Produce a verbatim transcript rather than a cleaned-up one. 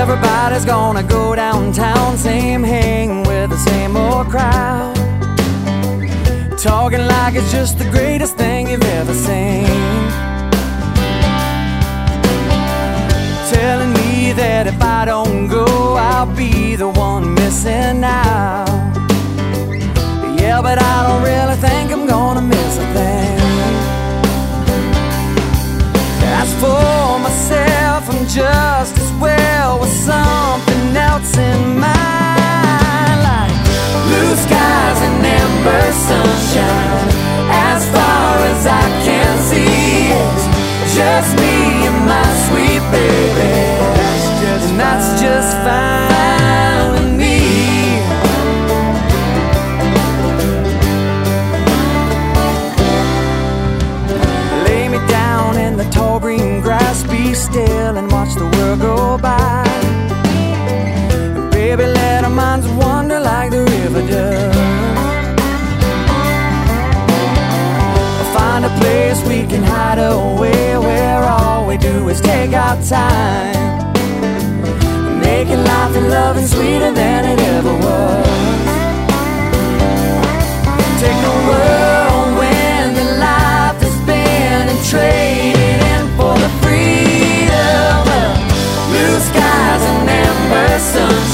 Everybody's gonna go downtown, same hang with the same old crowd, talking like it's just the greatest thing you've ever seen, telling me that if I don't go, I'll be the one missing out. Yeah, but I don't really think I'm gonna miss a thing. As for myself, I'm just as well with something else in mind, like blue skies and amber sunshine. As far as I can see, it's just me and my sweet baby, and that's just fine with me. Lay me down in the tall green grass, be still and watch the world go by. Baby, let our minds wander like the river does. Find a place we can hide away, where all we do is take our time, making life and loving sweeter than it ever was. Take a whirlwind that life has been and trade it in for the freedom of blue skies and amber sunshine.